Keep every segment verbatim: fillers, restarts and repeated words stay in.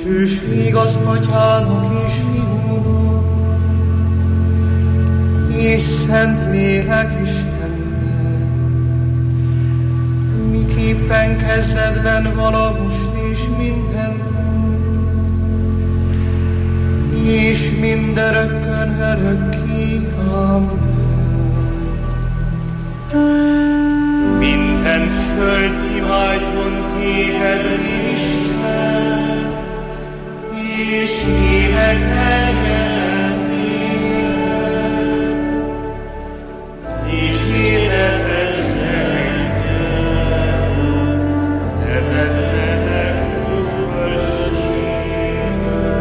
Dicsőség az Atyának és Fiúnak, és Szentlélek Istennek, miképpen kezdetben vala most és mindenkor, és mindörökkön örökké. Amen. Minden föld imádjon téged, Isten, és énekeljen néked. Dicséreted szennyel, neved meg a földség.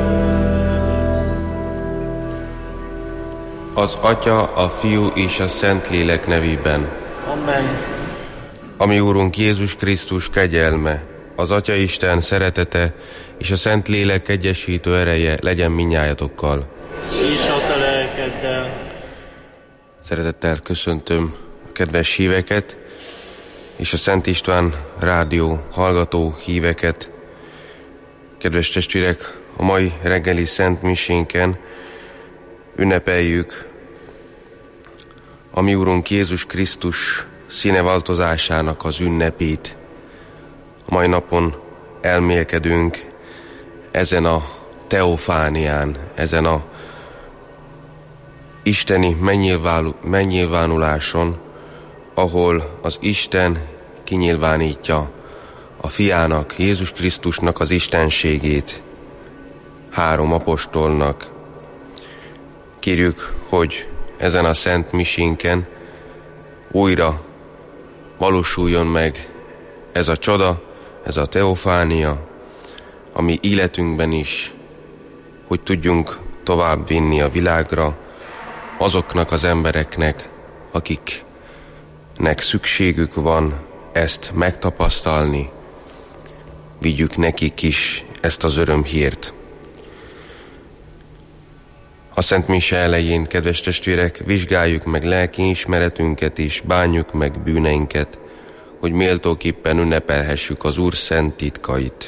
Az Atya, a Fiú és a Szentlélek nevében. Amen. Ami Úrunk Jézus Krisztus kegyelme, az Atya Isten szeretete és a Szentlélek egyesítő ereje legyen mindnyájatokkal. És a te lelkeddel. Szeretettel köszöntöm a kedves híveket és a Szent István rádió hallgató híveket. Kedves testvérek, a mai reggeli Szent Misénken ünnepeljük a mi Úrunk Jézus Krisztus színeváltozásának az ünnepét. A mai napon elmélkedünk ezen a teofánián, ezen a isteni megnyilvánuláson, ahol az Isten kinyilvánítja a fiának, Jézus Krisztusnak az istenségét három apostolnak. Kérjük, hogy ezen a Szent Misénken újra valósuljon meg ez a csoda, ez a teofánia, ami életünkben is, hogy tudjunk tovább vinni a világra azoknak az embereknek, akiknek szükségük van ezt megtapasztalni, vigyük nekik is ezt az örömhírt. A Szent Mise elején, kedves testvérek, vizsgáljuk meg lelki ismeretünket és bánjuk meg bűneinket, hogy méltóképpen ünnepelhessük az Úr szent titkait.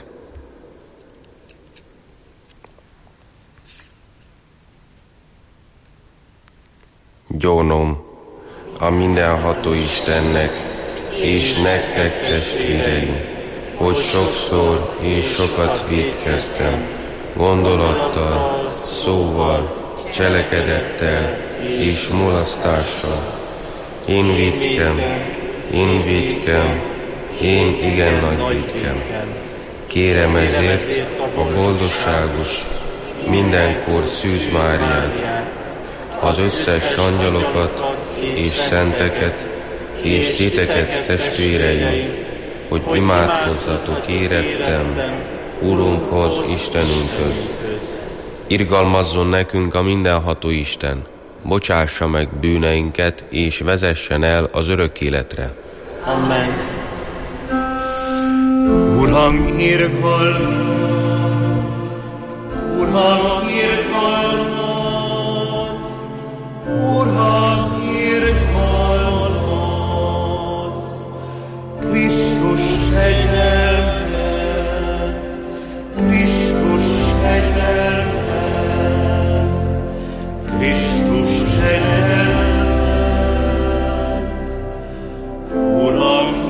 Gyónom a mindenható Istennek és nektek, testvéreim, hogy sokszor és sokat vétkeztem, gondolattal, szóval, cselekedettel és mulasztással. Én vétkem, én vétkem, én igen nagy vétkem. Kérem ezért a boldogságos, mindenkor Szűz Máriát, az összes angyalokat és szenteket és titeket, testvéreim, hogy imádkozzatok érettem Úrunkhoz, Istenünkhöz. Irgalmazzon nekünk a mindenható Isten, bocsássa meg bűneinket, és vezessen el az örök életre. Amen. Uram, irgalmaz! Uram, irgalmaz! Uram, irgalmaz! Krisztus kegyelmez! Krisztus kegyelmez! Krisztus kegyelmez! Uram,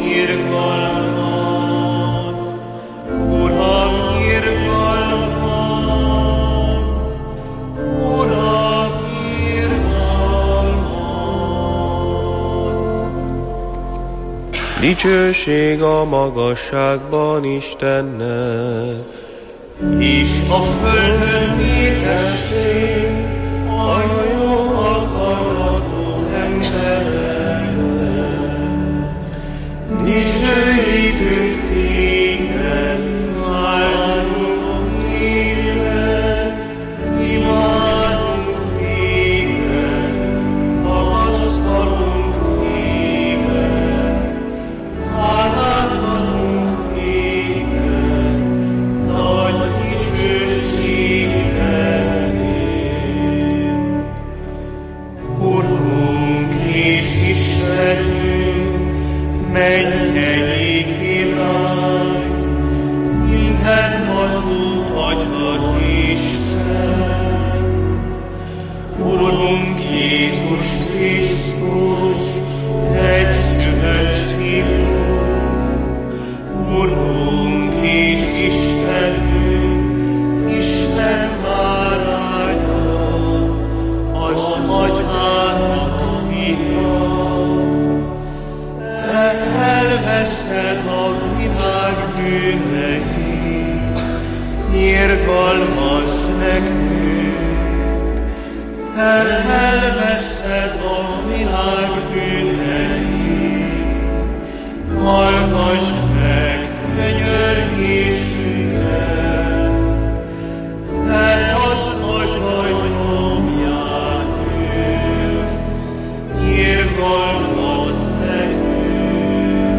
irgalmaz! Uram, irgalmaz! Uram, irgalmaz! Dicsőség a magasságban Istennek, és a földön békesség a jó akaratú embereknek. Dicsőítünk téged, áldunk téged, imádunk téged, magasztalunk téged, hálát adunk téged, nagy dicsőségedért. Isten, Urunk Jézus Krisztus, egyszülött Fiunk, Urunk és Istenünk, Isten báránya, az Atyának Fia. Te elveszed a világ bűneit, irgalmazz nekünk. Te elveszed a világ bűneit, hallgass meg könyörgésünket. Te az Atya nyomján ülsz, irgalmazz nekünk.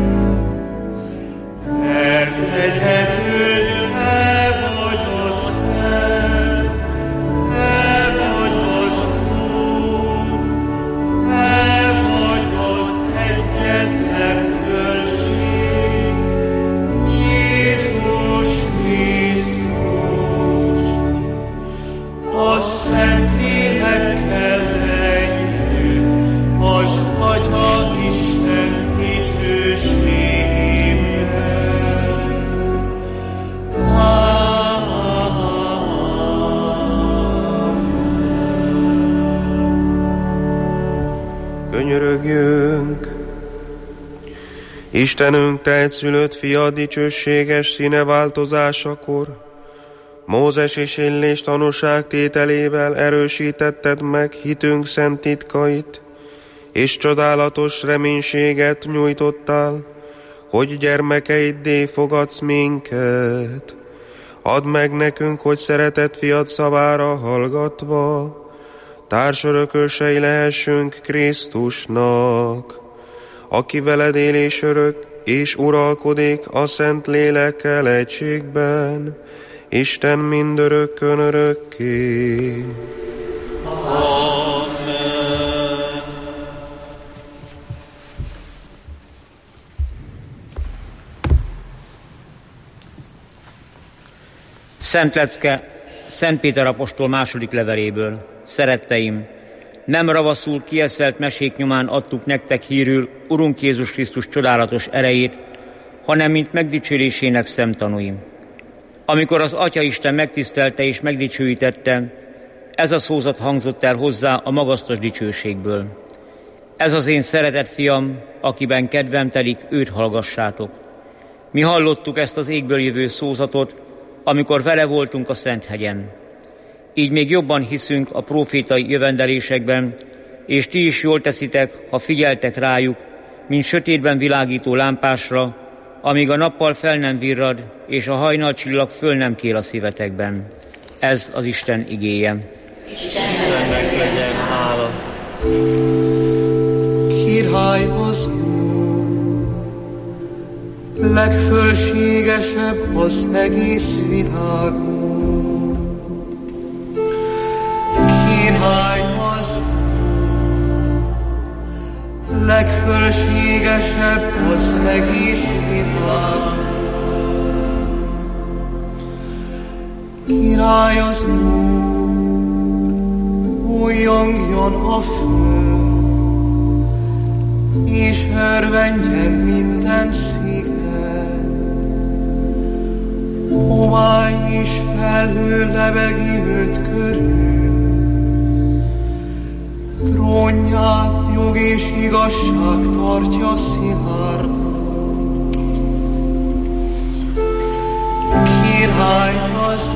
Mert egyedül Te vagy a Szent, Te vagy az Úr, Te vagy az egyetlen fölség, Jézus Krisztus. A Szent Lélekkel együtt, az Atya Isten dicsőségében. Könyörögjünk! Istenünk, Te egyszülött Fiad dicsőséges színe változásakor, Mózes és Illés tanúságtételével erősítetted meg hitünk szent titkait, és csodálatos reménységet nyújtottál, hogy gyermekeiddé fogadsz minket. Add meg nekünk, hogy szeretett Fiad szavára hallgatva, társörökösei lehessünk Krisztusnak, aki veled él és örök, és uralkodik a Szent Lélekkel egységben, Isten mindörökkön örökké. Amen. Szent lecke Szent Péter apostol második leveléből. Szeretteim, nem ravaszul kieszelt mesék nyomán adtuk nektek hírül Urunk Jézus Krisztus csodálatos erejét, hanem mint megdicsőlésének szemtanúim. Amikor az Atyaisten megtisztelte és megdicsőítette, ez a szózat hangzott el hozzá a magasztos dicsőségből. Ez az én szeretett fiam, akiben kedvem telik, őt hallgassátok. Mi hallottuk ezt az égből jövő szózatot, amikor vele voltunk a Szenthegyen. Így még jobban hiszünk a prófétai jövendelésekben, és ti is jól teszitek, ha figyeltek rájuk, mint sötétben világító lámpásra, amíg a nappal fel nem virrad, és a hajnalcsillag föl nem kél a szívetekben. Ez az Isten igéje. Istennek legyen hála. Király az Úr, legfölségesebb az egész világon. Király az Úr, legfölségesebb az egész világon. Király az Úr, újjongjon a föld, és örvendjen minden szíve. Homály és felhő lebegi őt körül, trónját jog és igazság tartja szilárd. Király az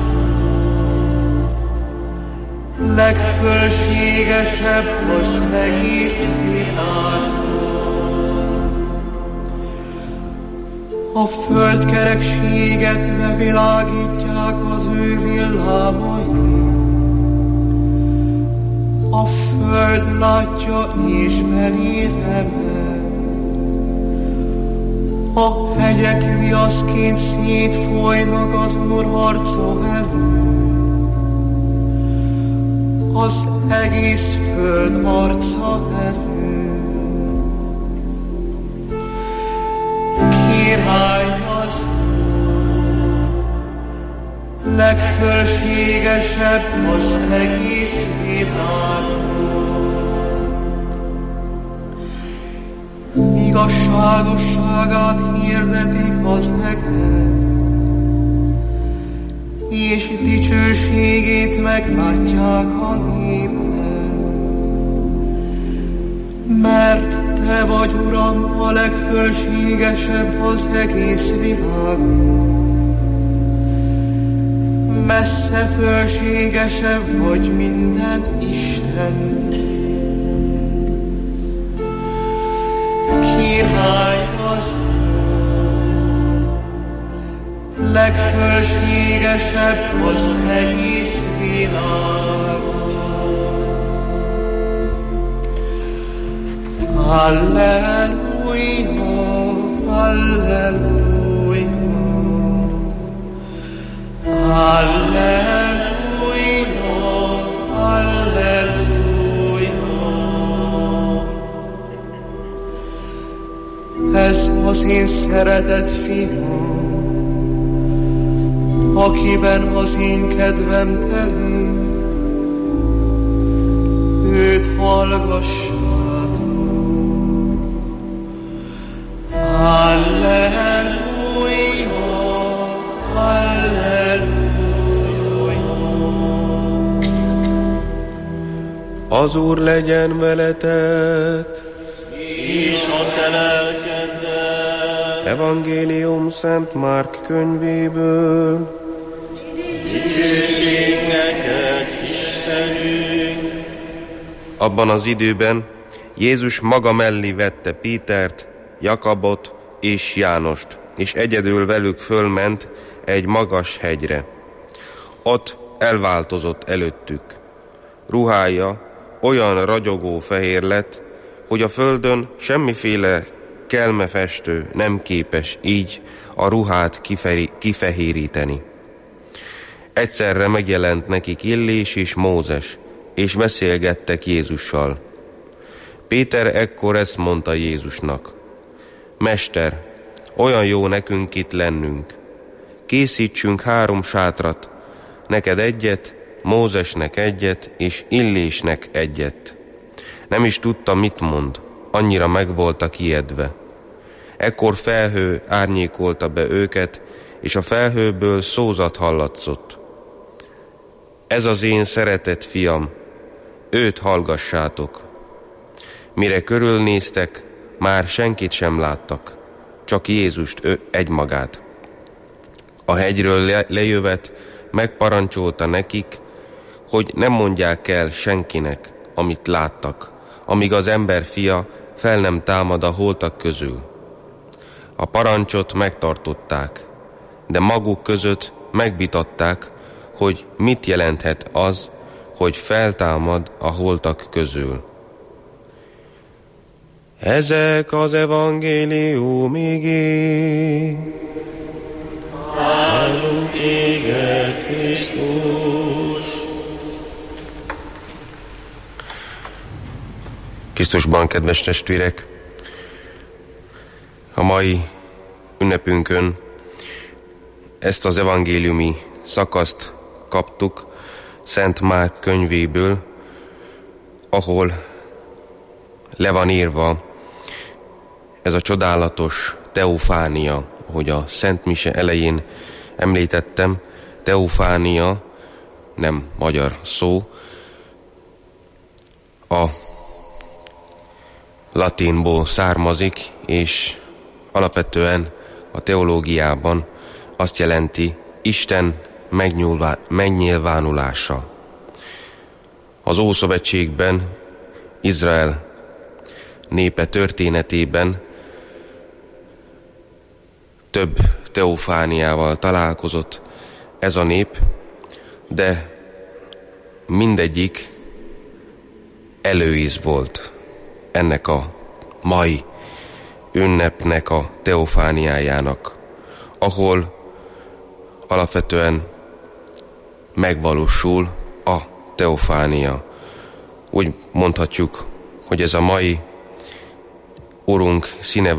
legfölségesebb az egész világon. A földkerekséget bevilágítják az ő villámai. A föld látja és meri remeg. A hegyek viaszként szétfolynak az Úr harca elől. Az egész föld arca elő. Király az Úr, legfölségesebb az egész világon. Igazságosságát hirdetik az egek, és dicsőségét meglátják a népek. Mert Te vagy, Uram, a legfölségesebb az egész világon. Messze fölségesebb vagy minden Isten. Király az Úr, legfölségesebb az egész világon. Halleluja, halleluja, halleluja, halleluja. Ez az én szeretett fiam, akiben az én kedvem telik, őt hallgassátok. Halleluja, halleluja. Az Úr legyen veletek, És a te lelkeddel. Evangélium Szent Márk könyvéből. Dicsőség neked, Istenünk. Abban az időben Jézus maga mellé vette Pétert, Jakabot és Jánost, és egyedül velük fölment egy magas hegyre. Ott elváltozott előttük. Ruhája olyan ragyogó fehér lett, hogy a földön semmiféle kelmefestő nem képes így a ruhát kiferi, kifehéríteni. Egyszerre megjelent nekik Illés és Mózes, és beszélgettek Jézussal. Péter ekkor ezt mondta Jézusnak: Mester, olyan jó nekünk itt lennünk. Készítsünk három sátrat, neked egyet, Mózesnek egyet, és Illésnek egyet. Nem is tudta, mit mond, annyira meg voltak ijedve. Ekkor felhő árnyékolta be őket, és a felhőből szózat hallatszott. Ez az én szeretett fiam, őt hallgassátok. Mire körülnéztek, már senkit sem láttak, csak Jézust, ő egymagát. A hegyről le- lejövet megparancsolta nekik, hogy nem mondják el senkinek, amit láttak, amíg az ember fia fel nem támad a holtak közül. A parancsot megtartották, de maguk között megvitatták, hogy mit jelenthet az, hogy feltámad a holtak közül. Ezek az evangélium igéi. Áldunk téged, Krisztus. Krisztusban, kedves testvérek, a mai ünnepünkön ezt az evangéliumi szakaszt kaptuk Szent Márk könyvéből, ahol le van írva ez a csodálatos teofánia, ahogy a Szent Mise elején említettem. Teofánia nem magyar szó, a latinból származik, és alapvetően a teológiában azt jelenti Isten megnyilvánulása. Az Ószövetségben, Izrael népe történetében több teofániával találkozott ez a nép, de mindegyik előíz volt ennek a mai ünnepnek, a teofániájának, ahol alapvetően megvalósul a teofánia. Úgy mondhatjuk, hogy ez a mai Urunk színe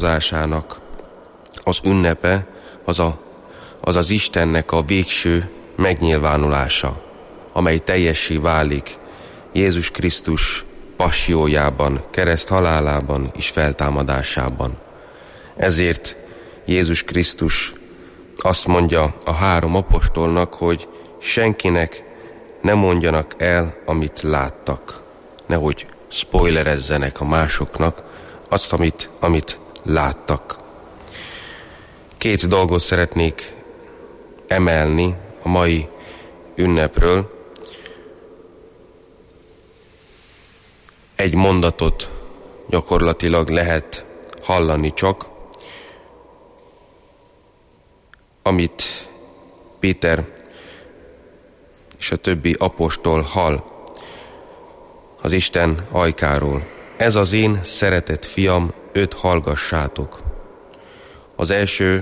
változásának az ünnepe, az, a, az az Istennek a végső megnyilvánulása, amely teljessé válik Jézus Krisztus passiójában, kereszt halálában és feltámadásában. Ezért Jézus Krisztus azt mondja a három apostolnak, hogy senkinek ne mondjanak el, amit láttak. Nehogy spoilerezzenek a másoknak azt, amit, amit láttak. Két dolgot szeretnék emelni a mai ünnepről. Egy mondatot gyakorlatilag lehet hallani csak, amit Péter és a többi apostol hall az Isten ajkáról. Ez az én szeretett fiam, őt hallgassátok. Az első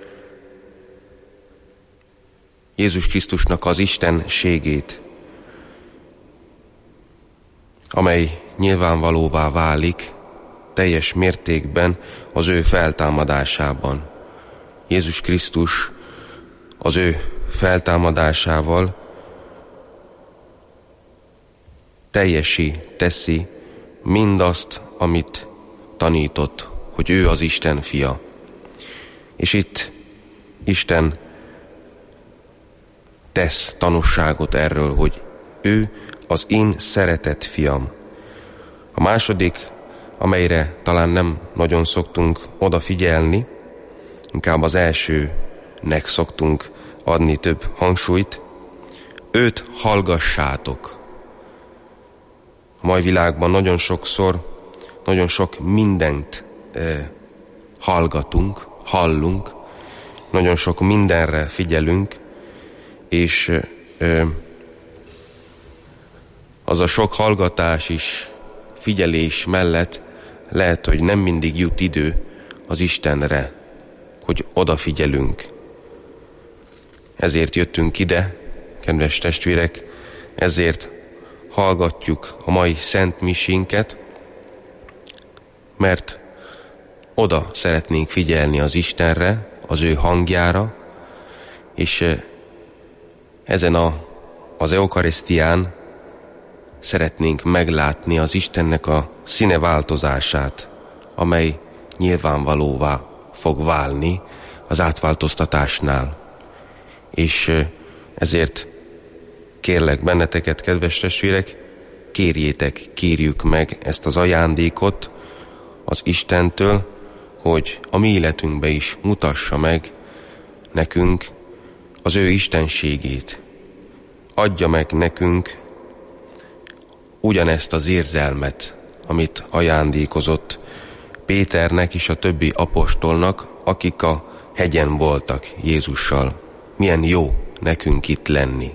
Jézus Krisztusnak az istenségét, amely nyilvánvalóvá válik teljes mértékben az ő feltámadásában. Jézus Krisztus az ő feltámadásával teljessé teszi mindazt, amit tanított, hogy ő az Isten fia. És itt Isten tesz tanúságot erről, hogy ő az én szeretett fiam. A második, amelyre talán nem nagyon szoktunk odafigyelni, inkább az elsőnek szoktunk adni több hangsúlyt, őt hallgassátok. A mai világban nagyon sokszor, nagyon sok mindent eh, hallgatunk, hallunk, nagyon sok mindenre figyelünk, és eh, az a sok hallgatás is, figyelés mellett lehet, hogy nem mindig jut idő az Istenre, hogy odafigyelünk. Ezért jöttünk ide, kedves testvérek, ezért hallgatjuk a mai szent misénket, mert oda szeretnénk figyelni az Istenre, az ő hangjára, és ezen a, az eukarisztián szeretnénk meglátni az Istennek a színe változását, amely nyilvánvalóvá fog válni az átváltoztatásnál. És ezért kérlek benneteket, kedves testvérek, kérjétek, kérjük meg ezt az ajándékot az Istentől, hogy a mi életünkbe is mutassa meg nekünk az ő istenségét. Adja meg nekünk ugyanezt az érzelmet, amit ajándékozott Péternek és a többi apostolnak, akik a hegyen voltak Jézussal. Milyen jó nekünk itt lenni.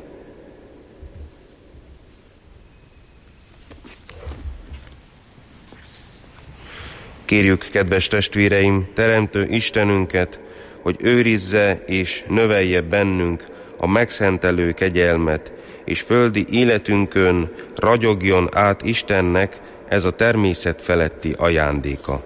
Kérjük, kedves testvéreim, teremtő Istenünket, hogy őrizze és növelje bennünk a megszentelő kegyelmet, és földi életünkön ragyogjon át Istennek ez a természet feletti ajándéka.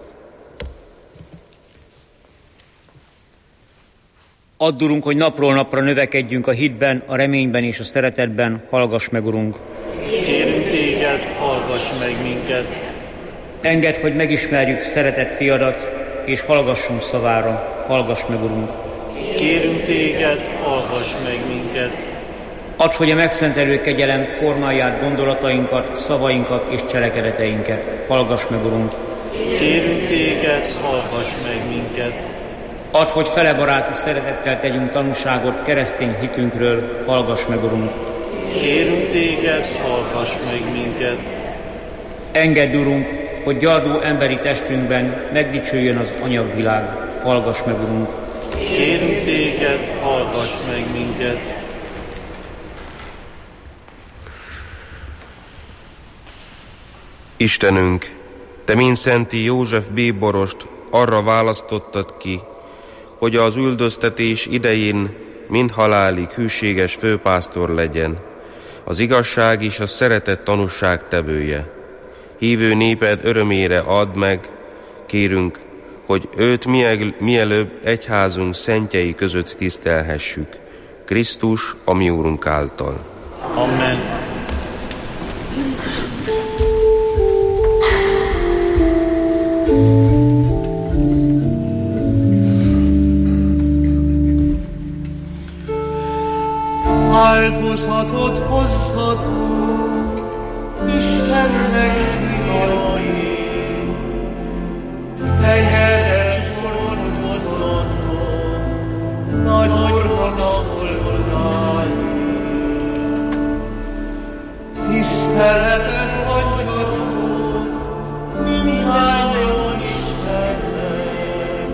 Add, Urunk, hogy napról napra növekedjünk a hitben, a reményben és a szeretetben. Hallgass meg, Urunk! Kérünk téged, hallgass meg minket! Engedd, hogy megismerjük szeretett fiadat, és hallgassunk szavára. Hallgass meg, Urunk! Kérünk téged, hallgass meg minket! Add, hogy a megszentelő kegyelem formálja át gondolatainkat, szavainkat és cselekedeteinket. Hallgass meg, Urunk! Kérünk téged, hallgass meg minket! Add, hogy felebaráti szeretettel tegyünk tanúságot keresztény hitünkről. Hallgass meg, Urunk! Kérünk téged, hallgass meg minket! Engedd, Urunk, hogy gyarló emberi testünkben megdicsőjön az anyagvilág. Hallgass meg, Urunk! Kérünk téged, hallgass meg minket! Istenünk, te mind Szenti József bíborost arra választottad ki, hogy az üldöztetés idején mind halálig hűséges főpásztor legyen, az igazság és a szeretet tanúság tevője. Hívő néped örömére add meg, kérünk, hogy őt mielőbb egyházunk szentjei között tisztelhessük. Krisztus, a mi Úrunk által. Amen. Áldozatot hozzatok Istennek fiai, teljes hordozzatok nagy Úrnak szolgálni. Tiszteletet adjatok mindnyájan Istennek,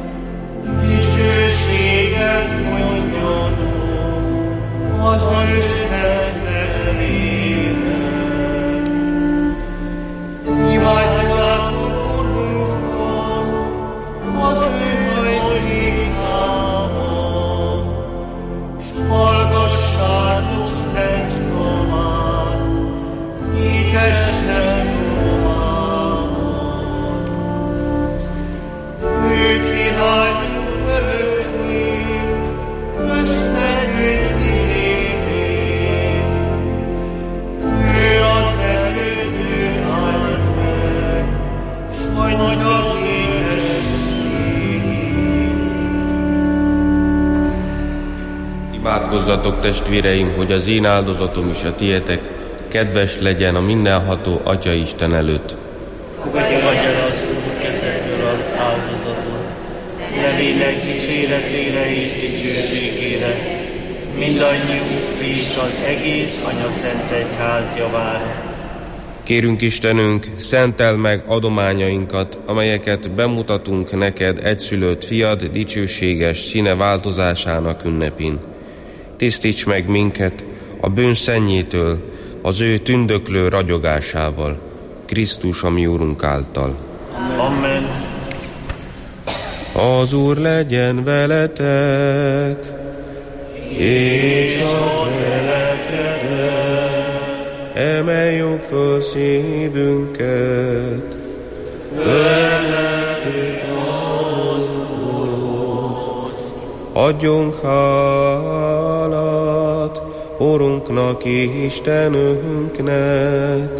dicsőséget mondjatok az ő szent nevében. Imádjátok Urunkat az ő hajlékában, s hallgassátok szent szavát, ékesten nyomában. Ő királyunk örökké, összegyűjt Imádkozzatok, testvéreim, hogy az én áldozatom is a tietek kedves legyen a mindenható Atya Isten előtt. Fogadja meg az Úr kezekből az áldozatot, nevének dicséretére és dicsőségére, mindannyiunk és az egész Anyaszent Egyház javára. Kérünk Istenünk, szentel meg adományainkat, amelyeket bemutatunk neked egyszülött fiad dicsőséges színe változásának ünnepén. Tisztíts meg minket a bűn szennyétől, az ő tündöklő ragyogásával, Krisztus, a mi Úrunk által. Amen. Az Úr legyen veletek, és a emeljük föl szívünket, felettük az Úrhoz. Adjunk hálát Urunknak, Istenünknek,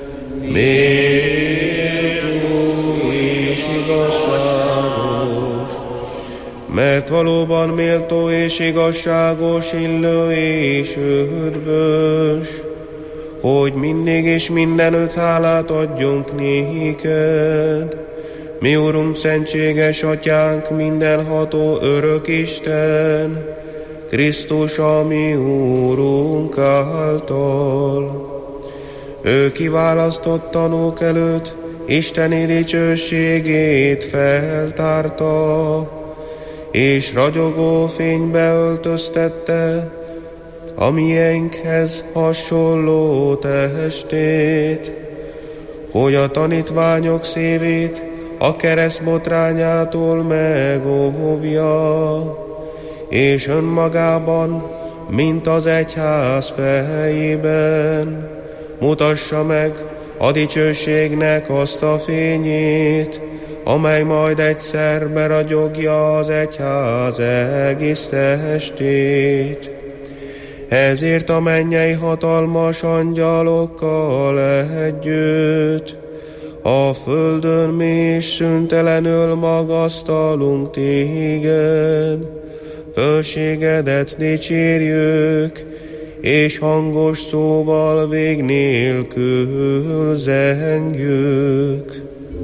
méltó és igazságos, mert valóban méltó és igazságos, illő és ürvös, hogy mindig és mindenütt hálát adjunk néked, mi Urunk, szentséges Atyánk, mindenható örök Isten, Krisztus, a mi Úrunk által. Ő kiválasztott tanúk előtt Isteni dicsőségét feltárta, és ragyogó fénybe öltöztette a miénkhez hasonló testét, hogy a tanítványok szívét a kereszt botrányától megóvja, és önmagában, mint az egyház fejében, mutassa meg a dicsőségnek azt a fényét, amely majd egyszer beragyogja az egyház egész testét. Ezért a mennyei hatalmas angyalokkal együtt a földön mi is szüntelenül magasztalunk téged, fölségedet dicsérjük, és hangos szóval vég nélkül zengjük.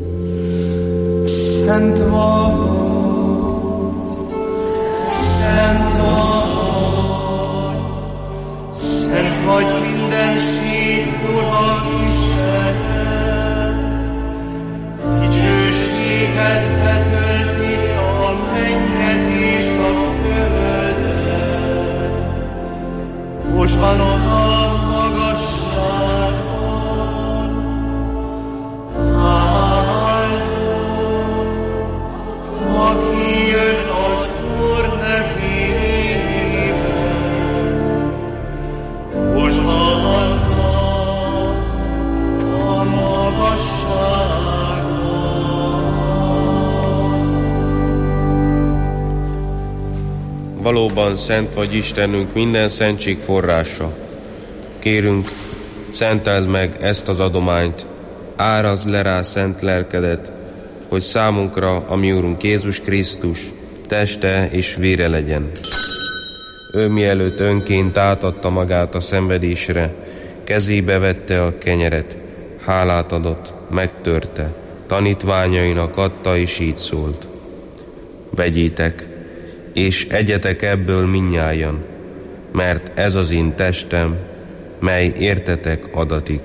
Szent vagy, szent vagy, szent vagy mindenség, Ura Istenem, dicsőséget betölti a mennyet és a földet. Hossanna a magasságban, áldott, aki jön az Úr nevében. Hossanna a magasságban. Valóban valóban szent vagy Istenünk, minden szentség forrása. Kérünk, szenteld meg ezt az adományt, árazd le rá szent lelkedet, hogy számunkra, a mi Úrunk Jézus Krisztus, teste és vére legyen. Ő mielőtt önként átadta magát a szenvedésre, kezébe vette a kenyeret, hálát adott, megtörte, tanítványainak adta, és így szólt: vegyétek, és egyetek ebből mindnyájan, mert ez az én testem, mely értetek adatik.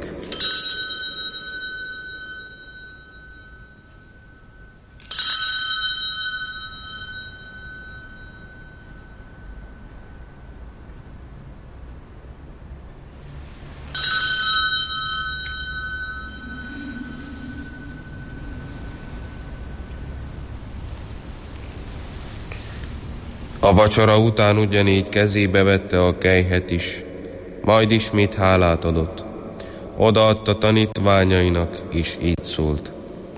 A vacsora után ugyanígy kezébe vette a kelyhet is, majd ismét hálát adott. Odaadta tanítványainak, és így szólt: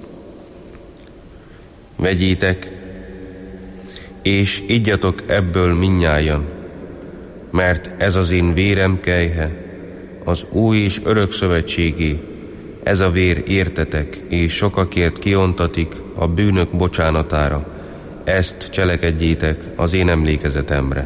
vegyétek, és igyatok ebből mindnyájan, mert ez az én vérem kelyhe, az új és örök szövetségé. Ez a vér értetek, és sokakért kiontatik a bűnök bocsánatára. Ezt cselekedjétek az én emlékezetemre.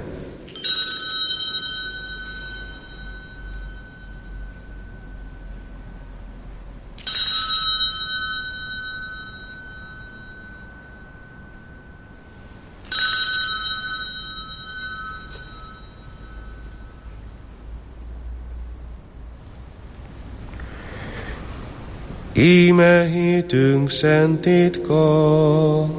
Íme hétünk szent titka,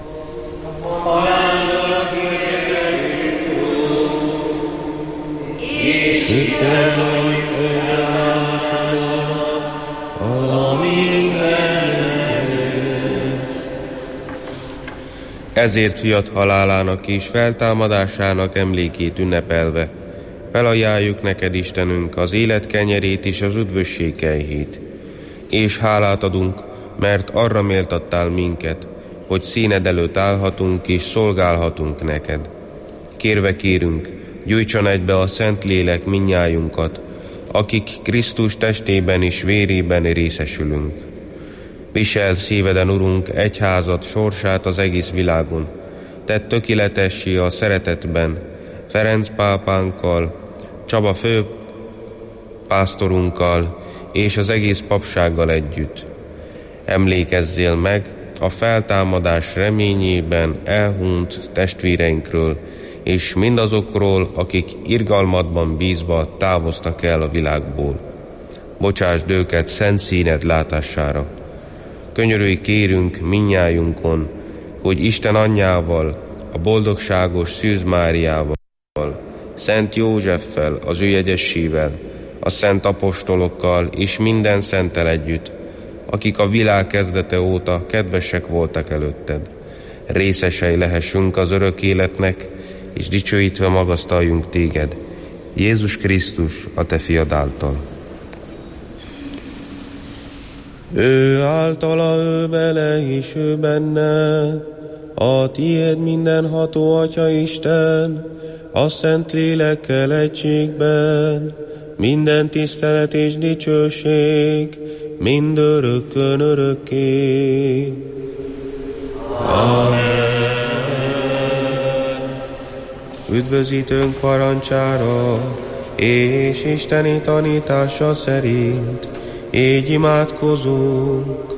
ezért fiat halálának és feltámadásának emlékét ünnepelve felajánljuk neked, Istenünk, az élet kenyerét és az üdvösség kelyhét, és hálát adunk, mert arra méltattál minket, hogy színed előtt állhatunk és szolgálhatunk neked. Kérve kérünk, gyújtson egybe a Szentlélek mindnyájunkat, akik Krisztus testében és vérében részesülünk. Visel szíveden, Urunk, egyházad sorsát az egész világon. Tedd tökéletessé a szeretetben, Ferenc pápánkkal, Csaba fő pásztorunkkal és az egész papsággal együtt. Emlékezzél meg a feltámadás reményében elhunyt testvéreinkről, és mindazokról, akik irgalmadban bízva távoztak el a világból. Bocsásd őket szent színed látására. Könyörülj kérünk mindnyájunkon, hogy Isten anyjával, a boldogságos Szűz Máriával, Szent Józseffel, az ő jegyessével, a szent apostolokkal és minden szenttel együtt, akik a világ kezdete óta kedvesek voltak előtted, részesei lehessünk az örök életnek, és dicsőítve magasztaljunk téged, Jézus Krisztus, a te fiad által. Ő általa, ő bele, és ő benne, a tiéd mindenható Atya Isten, a Szent Lélekkel egységben, minden tisztelet és dicsőség, mindörökkön örökké. Amen. Üdvözítőnk parancsára és isteni tanítása szerint így imádkozunk.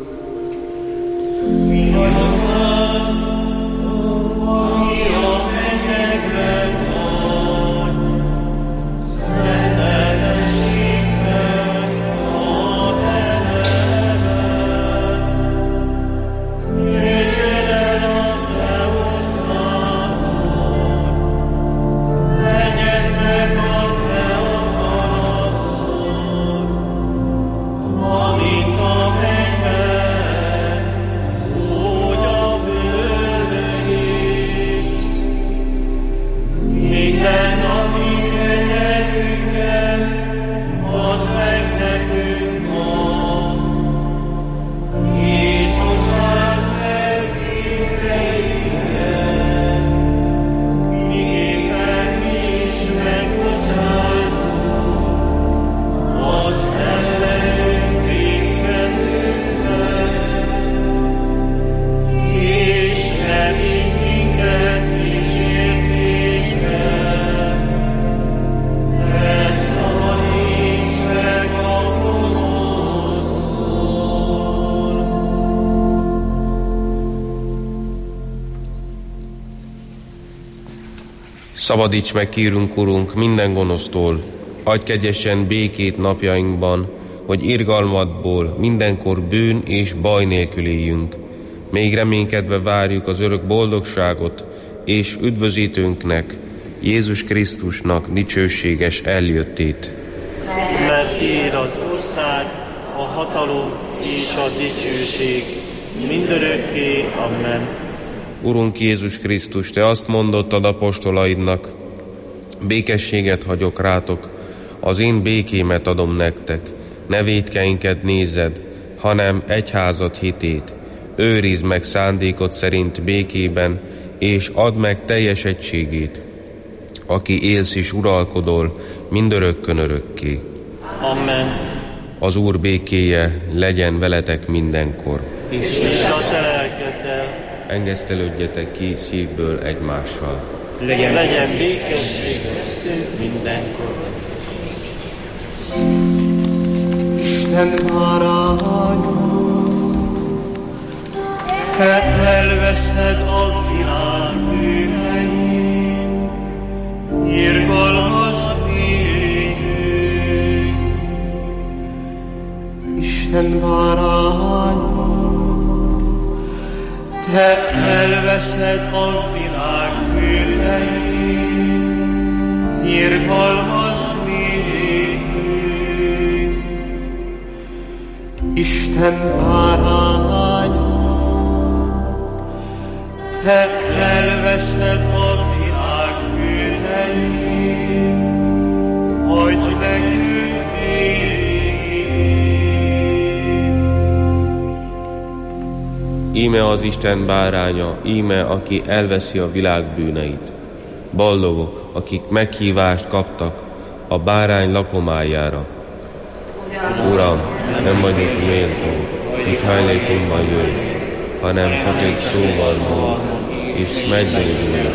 Amint a mennyben, úgy a Szabadíts meg, kérünk, Urunk, minden gonosztól, adj kegyesen békét napjainkban, hogy irgalmadból mindenkor bűn és baj nélkül éljünk. Még reménykedve várjuk az örök boldogságot, és üdvözítőnknek, Jézus Krisztusnak dicsőséges eljöttét. Mert tiéd az ország, a hatalom és a dicsőség, mindörökké. Amen. Urunk Jézus Krisztus, Te azt mondottad apostolaidnak, békességet hagyok rátok, az én békémet adom nektek, ne vétkeinket nézed, hanem egyházad hitét. Őrizd meg szándékod szerint békében, és add meg teljes egységét, aki élsz és uralkodol mindörökkön örökké. Amen. Az Úr békéje legyen veletek mindenkor. És a te lelkeddel. Engesztelődjetek ki szívből egymással. Legyen, legyen békesség mindenkor. Isten báránya, Te elveszed a világ bűneit, irgalmazz nékünk. Isten báránya, Te elveszed a világ bűneit, irgalmazz nékünk. Isten báránya, Te elveszed a világ bűneit, adj nekünk békét. Íme az Isten báránya, íme, aki elveszi a világ bűneit. Boldogok, akik meghívást kaptak a bárány lakomájára. Uram, nem vagyok méltó, hogy hajlékomban jöjj, hanem csak egy szóval mond, és meggyógyulok.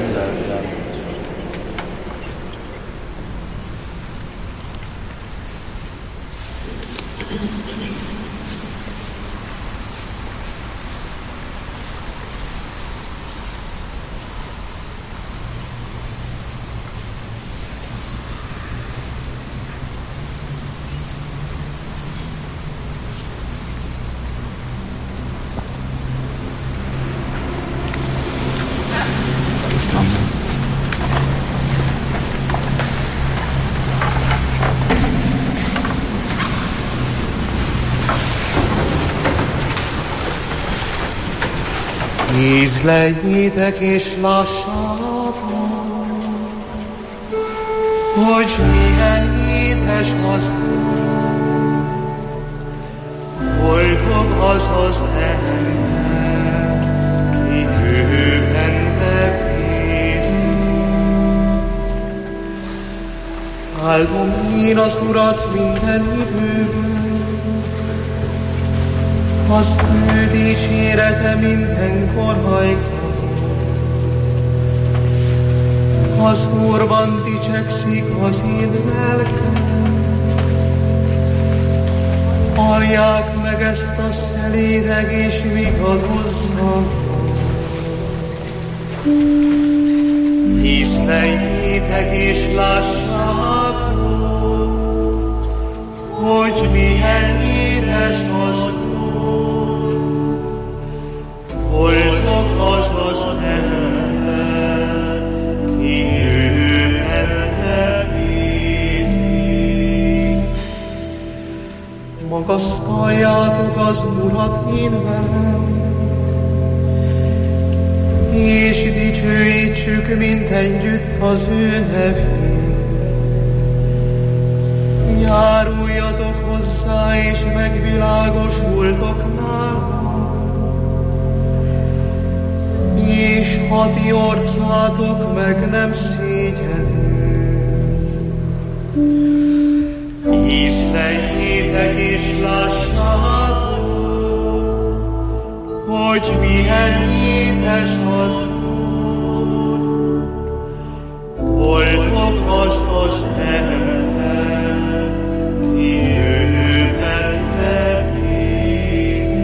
Ízleljétek és lássátok, hogy milyen édes az Úr. Boldog az az ember, ki ő benne bízik. Áldom én az Urat minden időben, az ő dicsérete mindenkor hajkal. Az Úrban dicsekszik az én lelkem. Hallják meg ezt a szelédek és vigadozzanak. Ízleljétek és lássátok, hogy milyen édes az Úr. Boldog az az ember, ki ő benne bízik. Magasztaljátok az Urat én velem, és dicsőítsük mindegyütt az ő nevét. Járuljatok hozzá, és megvilágosultok nála, és ha ti orcátok meg nem szégyenül. Ízleljétek és lássátok, hogy milyen édes az Úr. Boldog az az ember, ki ő benne bízik.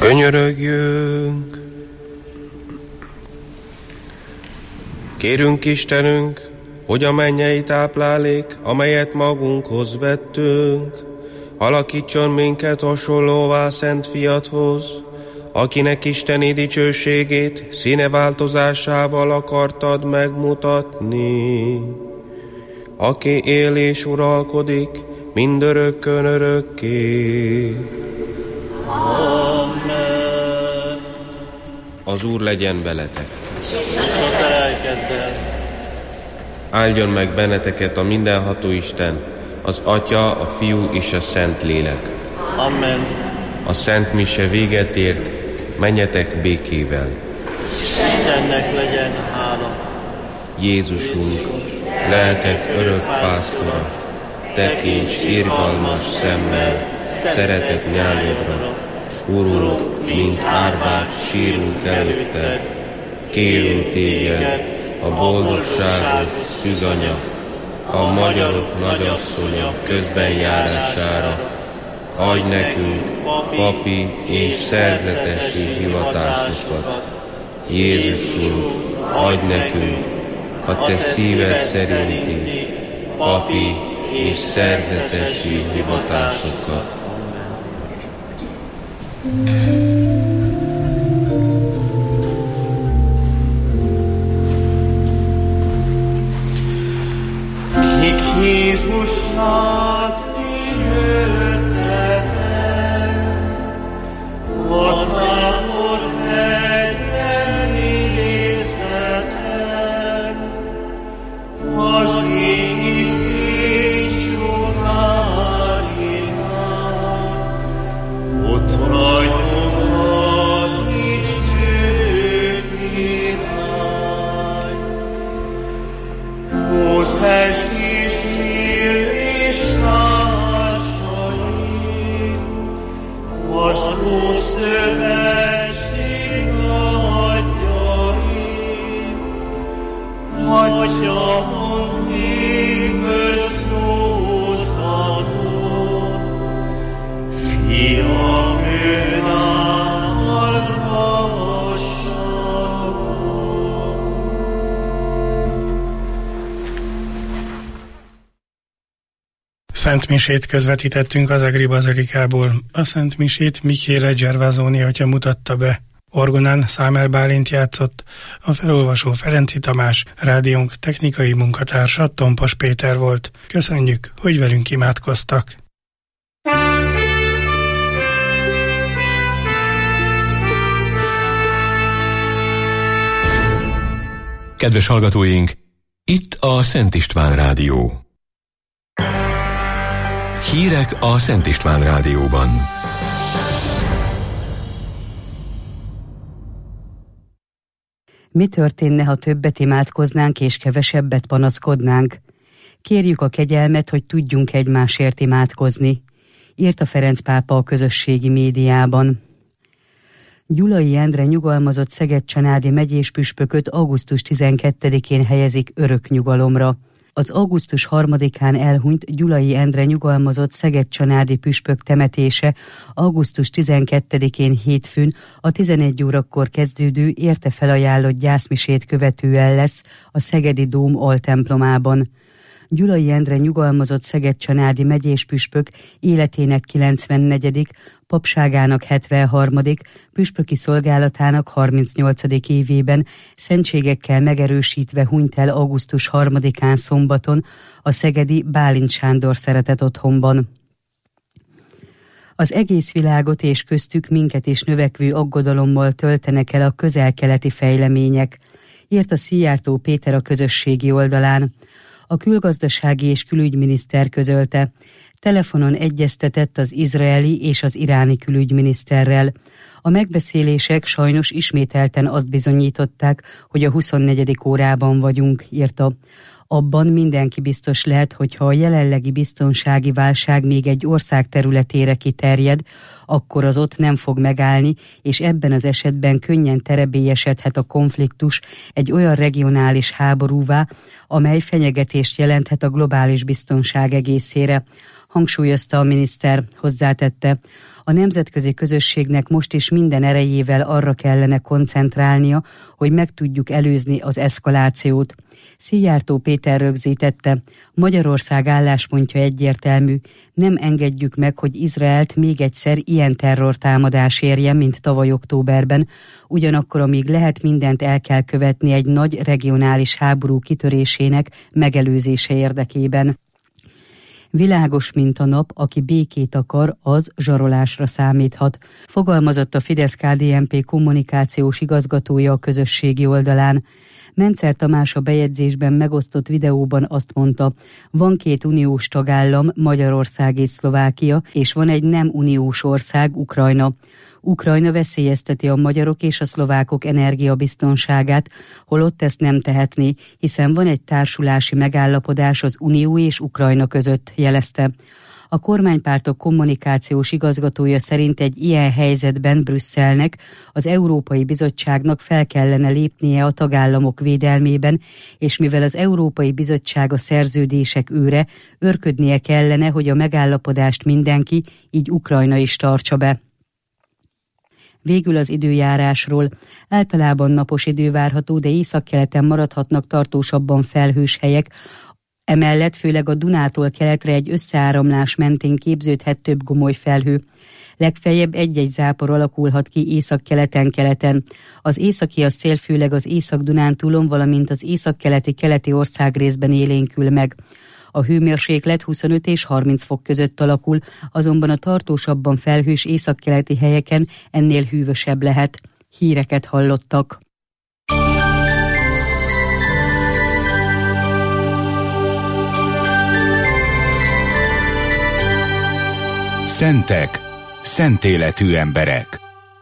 Könyörögjünk! Kérünk Istenünk, hogy a mennyei táplálék, amelyet magunkhoz vettünk, alakítson minket hasonlóvá Szent Fiadhoz, akinek isteni dicsőségét színeváltozásával akartad megmutatni, aki él és uralkodik mindörökkön örökké. Amen. Az Úr legyen veletek. És a lelkeddel. Áldjon meg benneteket a mindenható Isten, az Atya, a Fiú és a Szent Lélek. Amen. A Szent Mise véget ért, menjetek békével. Istennek legyen hála. Jézusunk, lelkek örök pásztora, tekints irgalmas szemmel, szeretett nyájadra. Urunk, mint árvák sírunk előtted, kérünk téged, a boldogságos szűzanya, a magyarok nagyasszonya közbenjárására, adj nekünk papi és szerzetesi hivatásokat. Jézusunk, adj nekünk a te szíved szerinti papi és szerzetesi hivatásokat. Kik Jézus látni jöttetek, a Táborhegyre nézzetek, az égi fény sugárinál, ott ragyog a dicső király. Mózes és Él és társai, az Ószövetség nagyjai, Atya mond égből szózatod, Fiam örván hallgassatok. Szent Misét közvetítettünk az Egri Bazilikából. A Szent Misét Michele Gervasoni atya mutatta be. Orgonán Számel Bálint játszott, a felolvasó Ferenci Tamás, rádiónk technikai munkatársa Tompas Péter volt. Köszönjük, hogy velünk imádkoztak. Kedves hallgatóink, itt a Szent István Rádió. Hírek a Szent István Rádióban. Mi történne, ha többet imádkoznánk és kevesebbet panaszkodnánk? Kérjük a kegyelmet, hogy tudjunk egymásért imádkozni, írta Ferenc pápa a közösségi médiában. Gyulai Endre nyugalmazott Szeged-Csanádi megyés püspököt augusztus tizenkettedikén helyezik örök nyugalomra. Az augusztus harmadikán elhunyt Gyulai Endre nyugalmazott Szeged-Csanádi püspök temetése augusztus tizenkettedikén hétfőn a tizenegy órakor kezdődő érte felajánlott gyászmisét követően lesz a szegedi Dóm altemplomában. Gyulai Endre nyugalmazott Szeged-Csanádi megyés püspök életének kilencvennegyedik, papságának hetvenharmadik, püspöki szolgálatának harmincnyolcadik évében szentségekkel megerősítve hunyt el augusztus harmadikán szombaton a szegedi Bálint Sándor szeretett otthonban. Az egész világot és köztük minket is növekvő aggodalommal töltenek el a közel-keleti fejlemények, írt a Szijjártó Péter a közösségi oldalán. A külgazdasági és külügyminiszter közölte, telefonon egyeztetett az izraeli és az iráni külügyminiszterrel. A megbeszélések sajnos ismételten azt bizonyították, hogy a huszonnegyedik órában vagyunk, írta. Abban mindenki biztos lehet, hogyha a jelenlegi biztonsági válság még egy ország területére kiterjed, akkor az ott nem fog megállni, és ebben az esetben könnyen terebélyesedhet a konfliktus egy olyan regionális háborúvá, amely fenyegetést jelenthet a globális biztonság egészére. hangsúlyozta a miniszter, hozzátette. A nemzetközi közösségnek most is minden erejével arra kellene koncentrálnia, hogy meg tudjuk előzni az eszkalációt. Szijjártó Péter rögzítette, Magyarország álláspontja egyértelmű, nem engedjük meg, hogy Izraelt még egyszer ilyen terrortámadás érje, mint tavaly októberben, ugyanakkor amíg lehet, mindent el kell követni egy nagy regionális háború kitörésének megelőzése érdekében. Világos, mint a nap, aki békét akar, az zsarolásra számíthat, fogalmazott a Fidesz-ká dé en pé kommunikációs igazgatója a közösségi oldalán. Mencer Tamás a bejegyzésben megosztott videóban azt mondta, van két uniós tagállam, Magyarország és Szlovákia, és van egy nem uniós ország, Ukrajna. Ukrajna veszélyezteti a magyarok és a szlovákok energiabiztonságát, holott ezt nem tehetné, hiszen van egy társulási megállapodás az Unió és Ukrajna között, jelezte. A kormánypártok kommunikációs igazgatója szerint egy ilyen helyzetben Brüsszelnek, az Európai Bizottságnak fel kellene lépnie a tagállamok védelmében, és mivel az Európai Bizottság a szerződések őre, őrködnie kellene, hogy a megállapodást mindenki, így Ukrajna is tartsa be. Végül az időjárásról. Általában napos idő várható, de északkeleten maradhatnak tartósabban felhős helyek. Emellett főleg a Dunától keletre egy összeáramlás mentén képződhet több gomoly felhő. Legfeljebb egy-egy zápor alakulhat ki északkeleten-keleten. Az északi a szél főleg az Észak-Dunántúlon, valamint az északkeleti keleti országrészben élénkül meg. A hőmérséklet huszonöt és harminc fok között alakul, azonban a tartósabban felhős északkeleti helyeken ennél hűvösebb lehet. Híreket hallottak. Szentek, szent életű emberek.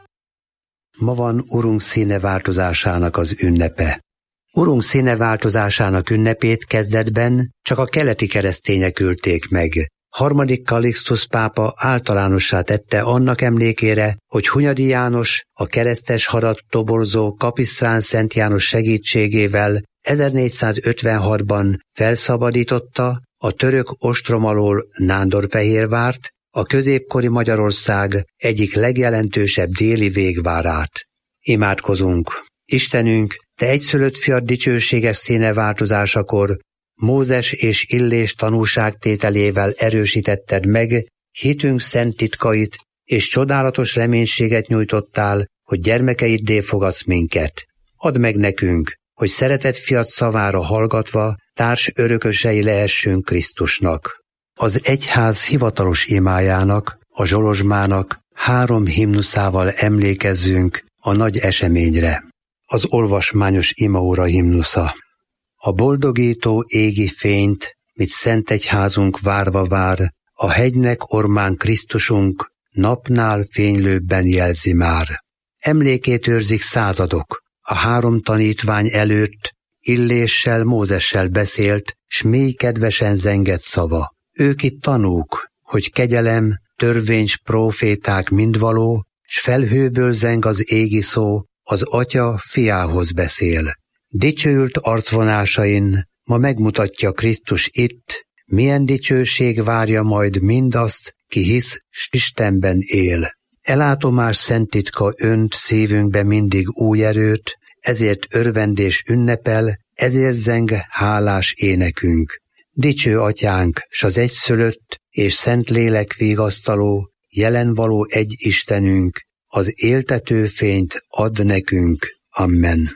Ma van Urunk színeváltozásának az ünnepe. Urunk színeváltozásának ünnepét kezdetben csak a keleti keresztények ülték meg. Harmadik Kalixtusz pápa általánossá tette annak emlékére, hogy Hunyadi János a keresztes hadat toborzó Kapisztrán Szent János segítségével ezernégyszázötvenhatban felszabadította a török ostrom alól Nándorfehérvárt, a középkori Magyarország egyik legjelentősebb déli végvárát. Imádkozunk! Istenünk, Te egyszülött fiad dicsőséges színeváltozásakor Mózes és Illés tanúságtételével erősítetted meg hitünk szent titkait, és csodálatos reménységet nyújtottál, hogy gyermekeiddé fogadsz minket. Add meg nekünk, hogy szeretett fiad szavára hallgatva társ örökösei lehessünk Krisztusnak. Az egyház hivatalos imájának, a zsolozsmának három himnuszával emlékezzünk a nagy eseményre. Az olvasmányos imaóra himnusza. A boldogító égi fényt, mit szent egyházunk várva vár, a hegynek ormán Krisztusunk napnál fénylőbben jelzi már. Emlékét őrzik századok, a három tanítvány előtt Illéssel, Mózessel beszélt, s mély kedvesen zengett szava. Ők itt tanúk, hogy kegyelem, törvény s próféták mind való, s felhőből zeng az égi szó, az Atya fiához beszél. Dicsőült arcvonásain ma megmutatja Krisztus itt, milyen dicsőség várja majd mindazt, ki hisz s Istenben él. Elátomás szent titka önt szívünkbe mindig új erőt, ezért örvendés ünnepel, ezért zeng hálás énekünk. Dicső Atyánk, s az egyszülött és szent lélek vigasztaló, jelen való egy Istenünk, az éltető fényt ad nekünk. Amen.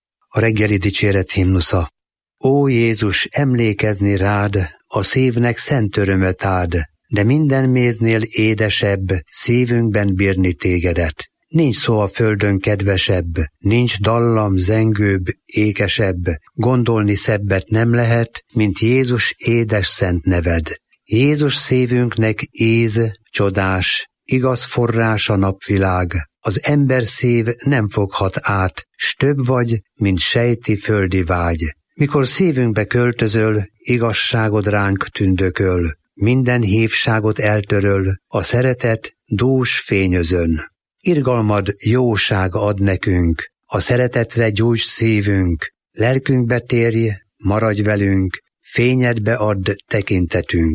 A reggeli dicséret himnusza. Ó Jézus, emlékezni rád, a szívnek szent örömöt ád, de minden méznél édesebb, szívünkben bírni tégedet. Nincs szó a földön kedvesebb, nincs dallam zengőbb, ékesebb, gondolni szebbet nem lehet, mint Jézus édes szent neved. Jézus szívünknek íz, csodás, igaz forrás a napvilág, az ember szív nem foghat át, s több vagy, mint sejti földi vágy. Mikor szívünkbe költözöl, igazságod ránk tündököl, minden hívságot eltöröl, a szeretet dús fényözön. Irgalmad jóság ad nekünk, a szeretetre gyújts szívünk, lelkünkbe térj, maradj velünk, fényedbe add tekintetünk.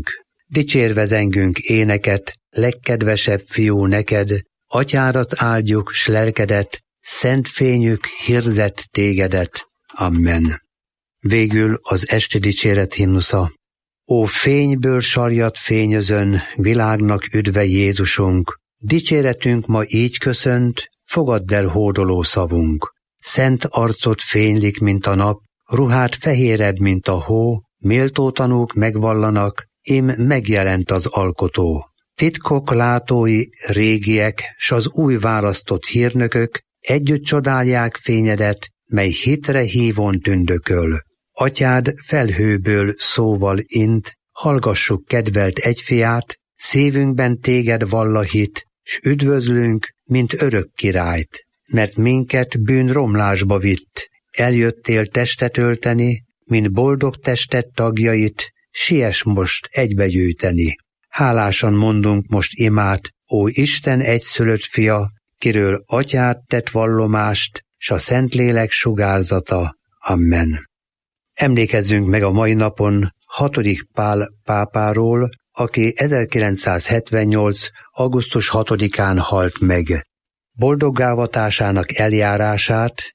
dicsérve zengünk éneket, legkedvesebb fiú neked, atyárat áldjuk, s lelkedet, szent fényük hirdet tégedet. Amen. Végül az esti dicséret himnusza. Ó fényből sarjat fényözön, világnak üdve Jézusunk, dicséretünk ma így köszönt, fogadd el hódoló szavunk. Szent arcod fénylik, mint a nap, ruhát fehérebb, mint a hó, méltó tanúk megvallanak, ím megjelent az alkotó. Titkok látói régiek, s az új választott hírnökök együtt csodálják fényedet, mely hitre hívón tündököl. Atyád felhőből szóval int, hallgassuk kedvelt egyfiát, szívünkben téged valla hit, s üdvözlünk, mint örök királyt, mert minket bűn romlásba vitt, eljöttél testet ölteni, mint boldog testet tagjait, siess most egybegyűjteni. Hálásan mondunk most imát, ó Isten egyszülött fia, kiről atyát tett vallomást, s a Szentlélek sugárzata. Amen. Emlékezzünk meg a mai napon hatodik Pál pápáról, aki ezerkilencszázhetvennyolc. augusztus hatodikán halt meg. Boldoggávatásának eljárását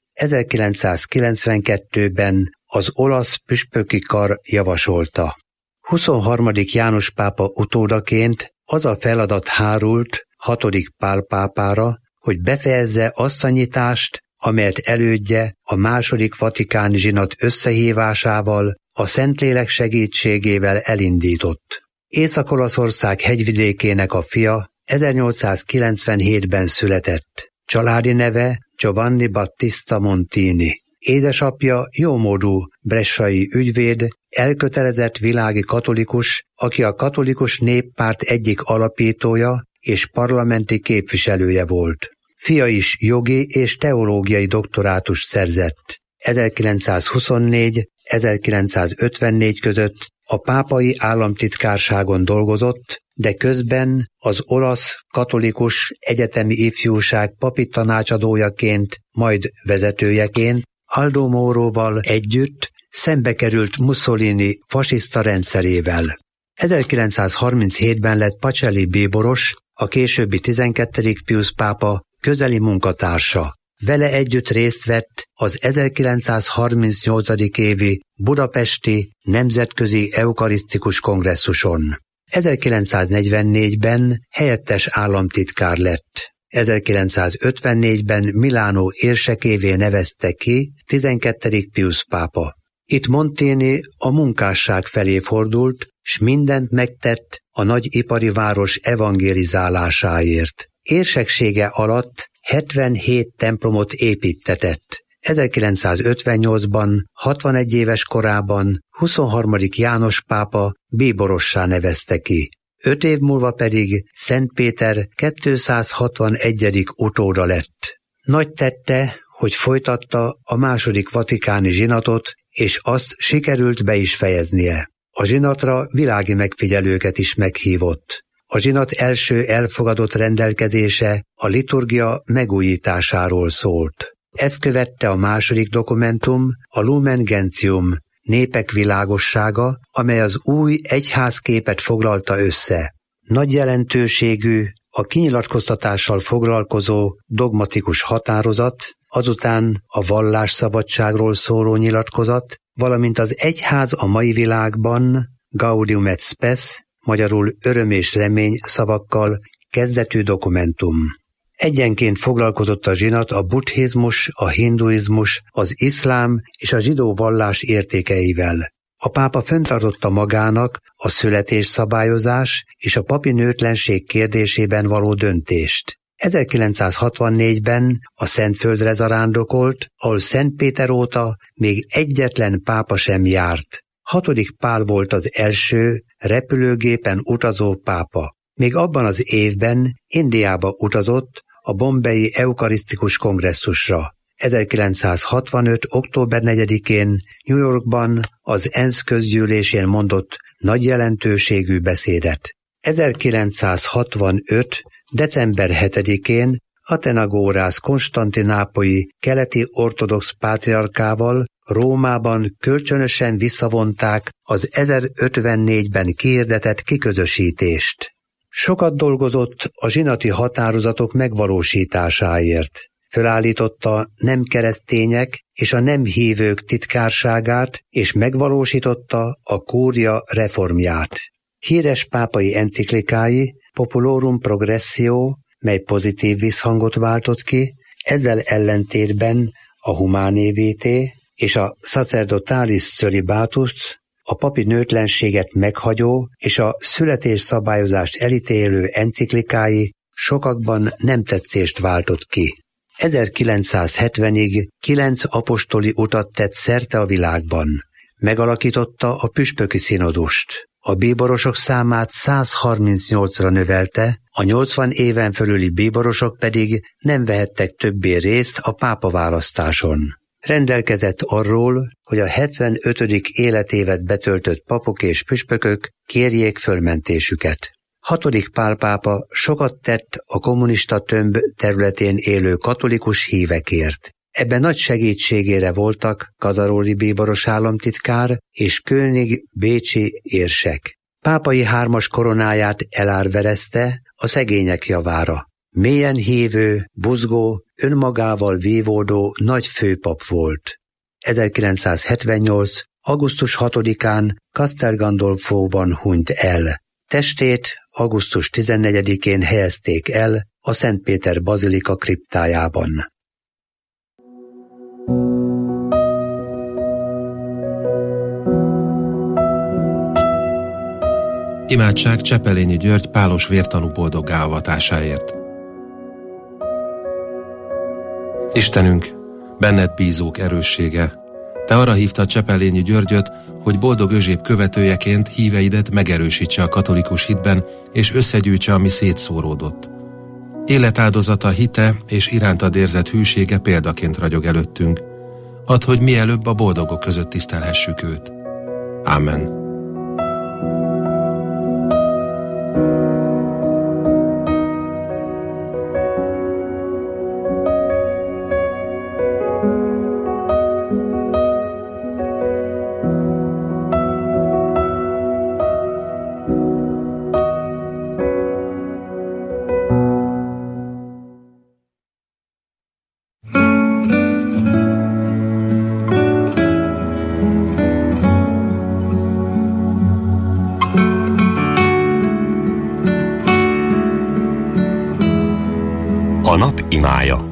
ezerkilencszázkilencvenkettőben az olasz püspöki kar javasolta. huszonharmadik János pápa utódaként az a feladat hárult hatodik Pál pápára, hogy befejezze azt a nyitást, amelyet elődje a második vatikáni zsinat összehívásával, a Szentlélek segítségével elindított. Észak-Olaszország hegyvidékének a fia ezernyolcszázkilencvenhétben született. Családi neve Giovanni Battista Montini. Édesapja jómódú bressai ügyvéd, elkötelezett világi katolikus, aki a katolikus néppárt egyik alapítója és parlamenti képviselője volt. Fia is jogi és teológiai doktorátus szerzett. ezerkilencszázhuszonnégy - ezerkilencszázötvennégy között a pápai államtitkárságon dolgozott, de közben az olasz katolikus egyetemi ifjúság papi tanácsadójaként, majd vezetőjeként Aldo Moroval együtt szembe került Mussolini fasiszta rendszerével. ezerkilencszázharminchétben lett Pacelli bíboros, a későbbi tizenkettedik Piusz pápa közeli munkatársa. Vele együtt részt vett az ezerkilencszázharmincnyolc. évi budapesti nemzetközi eukarisztikus kongresszuson. ezerkilencszáznegyvennégyben helyettes államtitkár lett. ezerkilencszázötvennégyben Milánó érsekévé nevezte ki tizenkettedik Piusz pápa. Itt Montini a munkásság felé fordult, s mindent megtett a nagyipari város evangelizálásáért. Érseksége alatt hetvenhét templomot építtetett. ezerkilencszázötvennyolcban, hatvanegy éves korában huszonharmadik János pápa bíborossá nevezte ki. Öt év múlva pedig Szent Péter kétszázhatvanegyedik utóda lett. Nagy tette, hogy folytatta a második vatikáni zsinatot, és azt sikerült be is fejeznie. A zsinatra világi megfigyelőket is meghívott. A zsinat első elfogadott rendelkezése a liturgia megújításáról szólt. Ezt követte a második dokumentum, a Lumen Gentium, népek világossága, amely az új egyházképet foglalta össze. Nagy jelentőségű, a kinyilatkoztatással foglalkozó dogmatikus határozat, azután a vallásszabadságról szóló nyilatkozat, valamint az egyház a mai világban, Gaudium et Spes, magyarul öröm és remény szavakkal kezdetű dokumentum. Egyenként foglalkozott a zsinat a buddhizmus, a hinduizmus, az iszlám és a zsidó vallás értékeivel. A pápa fenntartotta magának a születésszabályozás és a papi nőtlenség kérdésében való döntést. ezerkilencszázhatvannégyben a Szentföldre zarándokolt, ahol Szent Péter óta még egyetlen pápa sem járt. Hatodik Pál volt az első repülőgépen utazó pápa. Még abban az évben Indiába utazott a bombei eukarisztikus kongresszusra. ezerkilencszázhatvanöt. október negyedikén New Yorkban az ENSZ közgyűlésén mondott nagy jelentőségű beszédet. ezerkilencszázhatvanöt. december hetedikén Atenagórász konstantinápolyi keleti ortodox pátriarkával Rómában kölcsönösen visszavonták az ezerötvennégyben kihirdetett kiközösítést. Sokat dolgozott a zsinati határozatok megvalósításáért. Fölállította nem keresztények és a nem hívők titkárságát, és megvalósította a kúria reformját. Híres pápai enciklikái, Populorum Progressio, mely pozitív visszhangot váltott ki, ezzel ellentétben a Humanae Vitae és a Sacerdotalis Cölibatus, a papi nőtlenséget meghagyó és a születésszabályozást elítélő enciklikái sokakban nem tetszést váltott ki. ezerkilencszázhetvenig kilenc apostoli utat tett szerte a világban. Megalakította a püspöki szinodust. A bíborosok számát száz harmincnyolcra növelte, a nyolcvan éven fölüli bíborosok pedig nem vehettek többé részt a pápaválasztáson. Rendelkezett arról, hogy a hetvenötödik életévet betöltött papok és püspökök kérjék fölmentésüket. Hatodik Pál pápa sokat tett a kommunista tömb területén élő katolikus hívekért. Ebben nagy segítségére voltak Kazaroli bíboros államtitkár és König bécsi érsek. Pápai hármas koronáját elárverezte a szegények javára. Mélyen hívő, buzgó, önmagával vívódó nagy főpap volt. ezerkilencszázhetvennyolc. augusztus hatodikán Castel Gandolfóban hunyt el. Testét augusztus tizennegyedikén helyezték el a Szent Péter bazilika kriptájában. Imádság Csepelényi György pálos vértanú boldoggá avatásáért. Istenünk, benned bízók erőssége, te arra hívtad Csepelényi Györgyöt, hogy boldog Özséb követőjeként híveidet megerősítse a katolikus hitben, és összegyűjtse, ami szétszóródott. Életáldozata, hite és irántad érzett hűsége példaként ragyog előttünk. Add, hogy mielőbb a boldogok között tisztelhessük őt. Ámen. A nap imája.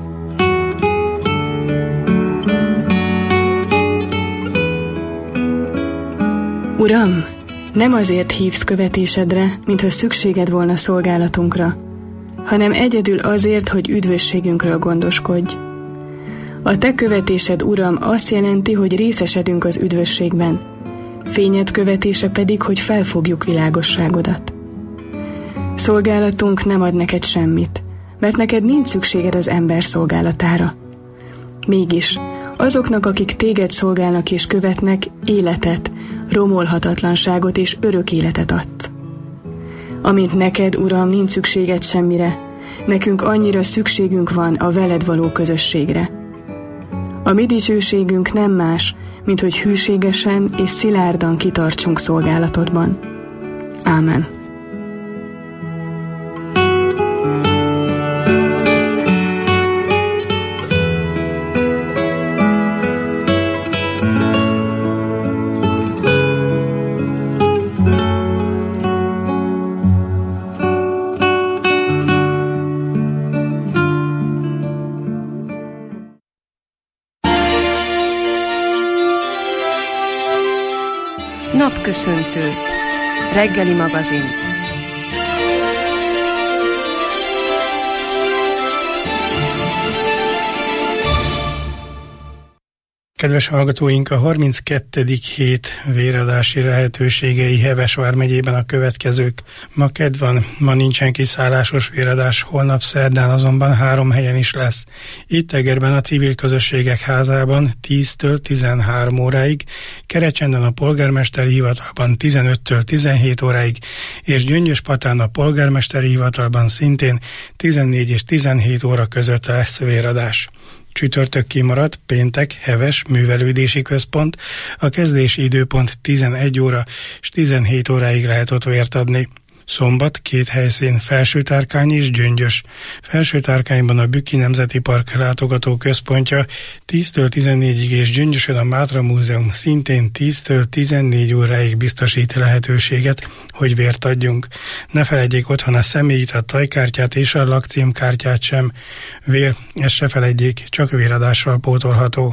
Uram, nem azért hívsz követésedre, mintha szükséged volna szolgálatunkra, hanem egyedül azért, hogy üdvösségünkről gondoskodj. A te követésed, Uram, azt jelenti, hogy részesedünk az üdvösségben, fényed követése pedig, hogy felfogjuk világosságodat. Szolgálatunk nem ad neked semmit, mert neked nincs szükséged az ember szolgálatára. Mégis, azoknak, akik téged szolgálnak és követnek, életet, romolhatatlanságot és örök életet adsz. Amint neked, Uram, nincs szükséged semmire, nekünk annyira szükségünk van a veled való közösségre. A mi dicsőségünk nem más, mint hogy hűségesen és szilárdan kitartsunk szolgálatodban. Ámen. Napköszöntő. Reggeli magazin. Kedves hallgatóink, a harminckettedik hét véradási lehetőségei Heves vármegyében a következők. Ma kedd van, ma nincsen kiszállásos véradás, holnap szerdán azonban három helyen is lesz. Itt Egerben a Civil Közösségek Házában tíztől tizenhárom óráig, Kerecsenden a Polgármesteri Hivatalban tizenöttől tizenhét óráig, és Gyöngyöspatán a Polgármesteri Hivatalban szintén tizennégy és tizenhét óra között lesz véradás. Csütörtök kimaradt, péntek, Heves művelődési központ, a kezdési időpont tizenegy óra és tizenhét óráig lehet ott vért adni. Szombat két helyszín, Felső-Tárkány és Gyöngyös. Felső-Tárkányban a Bükki Nemzeti Park látogató központja tíztől tizennégyig és Gyöngyösön a Mátra Múzeum szintén tíztől tizennégy óráig biztosít lehetőséget, hogy vért adjunk. Ne felejtjék otthon a személyit, a tajkártyát és a lakcímkártyát sem. Vér, ezt se felejtjék, csak véradással pótolható.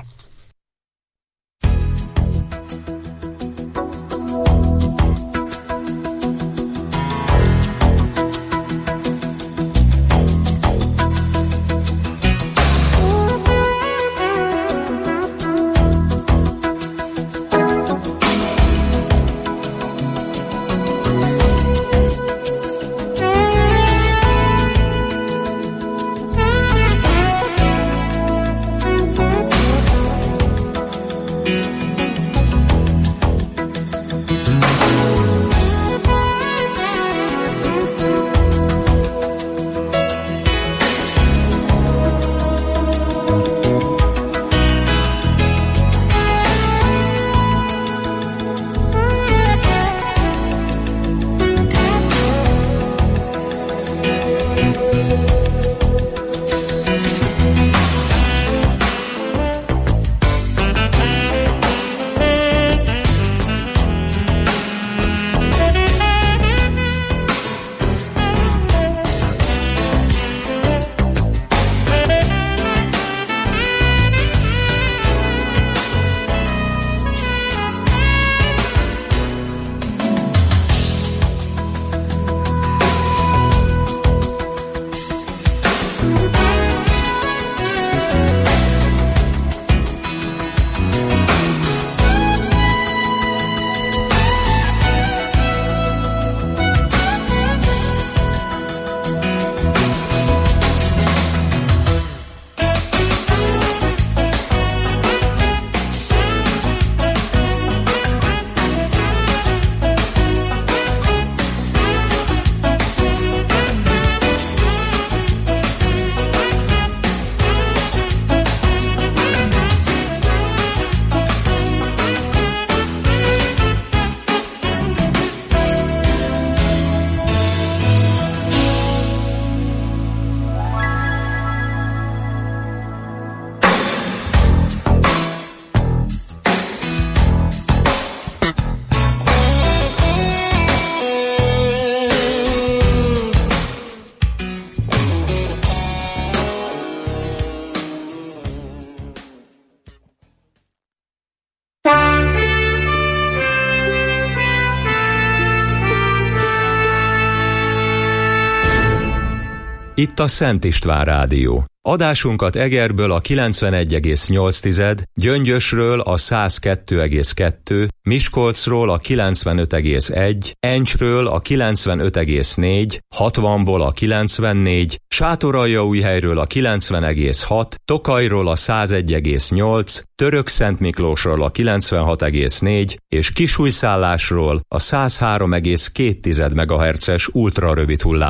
Itt a Szent István Rádió. Adásunkat Egerből a kilencvenegy egész nyolc, Gyöngyösről a száz kettő egész kettő, Miskolcról a kilencvenöt egész egy, Encsről a kilencvenöt egész négy, hatvanból a kilencvennégy, Sátoraljaújhelyről a kilencven egész hat, Tokajról a száz egy egész nyolc, Törökszentmiklósról a kilencvenhat egész négy és Kisújszállásról a száz három egész két megahertzes ultrarövid hullám